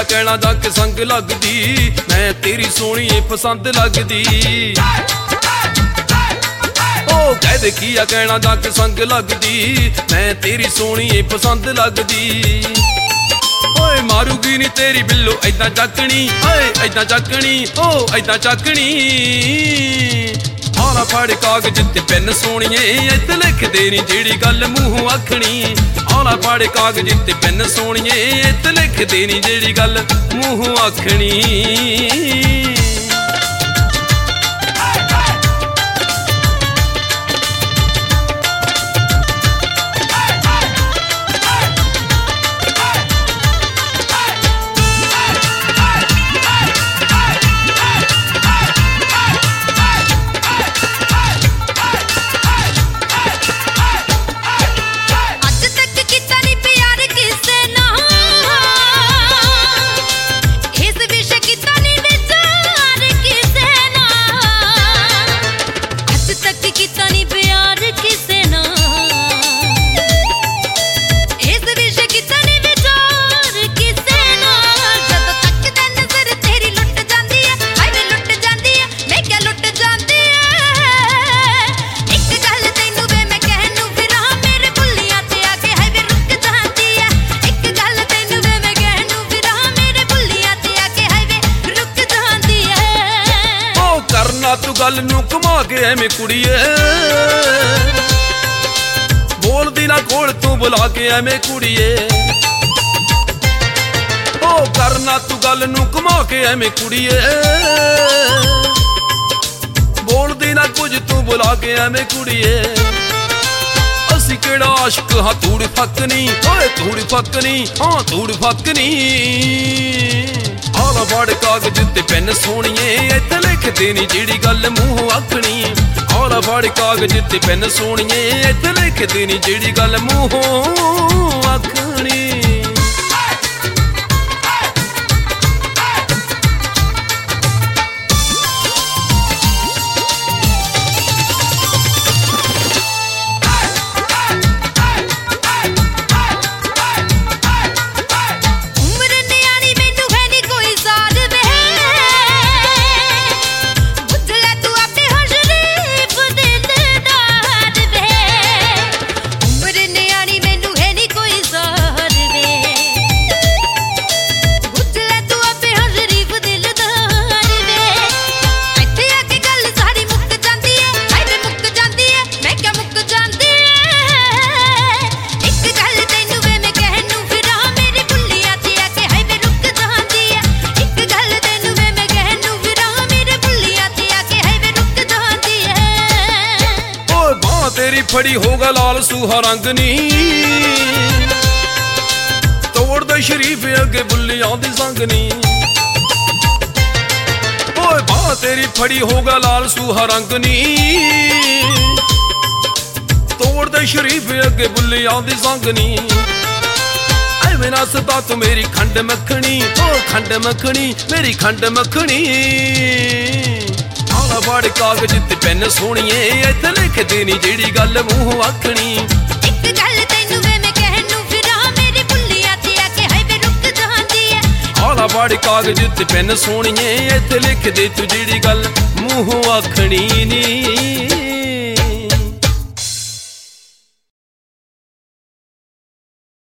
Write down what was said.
कहना जाके संग लगदी, मैं तेरी सोहणी पसंद लगदी। ओ कह दे किया कहना जाके संग लगदी, मैं तेरी सोहणी पसंद लगदी। ओए मारूगी नी तेरी बिल्लो ऐदां चकनी, ओए ऐदां चकनी, ओ ऐदां चकनी। आला फड़ कागज ते पेन सोहणीए, इत्ते लिख देनी जेड़ी गल मूंहों आखनी। आला फड़ कागज ते पेन सोहणीए, इत्ते लिख देनी जेड़ी गल मूंहों आखनी। तू गल नू घुमा के एवें कुड़िए, बोलदी ना कोल तू बुला के एवें कुड़िए। ओ करना तू गल नू घुमा के एवें कुड़िए, बोलदी ना कुछ तू बुला के एवें कुड़िए। असी केड़ा आशिक हाँ धूड़ फकनी, ओए धूड़ फकनी, हाँ धूड़ फकनी। आला फड़ कागज ते पेन सोहणीए, इत्ते लिख देनी जेड़ी गल मूंहों आखनी। आला फड़ कागज ते पेन सोहणीए, इत्ते लिख देनी जेड़ी गल मूंहों आखनी। तेरी फड़ी होगा लाल सूहा रंग नी, तोड़ दे शरीफ अगे बुल्लियां दी संग नी। ओए बाह तेरी फड़ी होगा लाल सूहा रंग नी, तोड़ दे शरीफ अगे बुल्लियां दी संग नी। ऐवें नसदा तू मेरी खंड मखनी, ओ खंड मखनी, मेरी खंड मखनी। आला फड़ कागज ते पेन सोहणीए, इत्ते लिख देनी जेड़ी गल मूंहों आखनी। इक गल तैनू वे मैं कहनू फिरां, मेरी भुल्लियां ते आके हाय वे रुक जांदी ऐ। आला फड़ कागज ते पेन सोहणीए, इत्ते लिख दे तू जेड़ी गल मूंहों आखनी नी।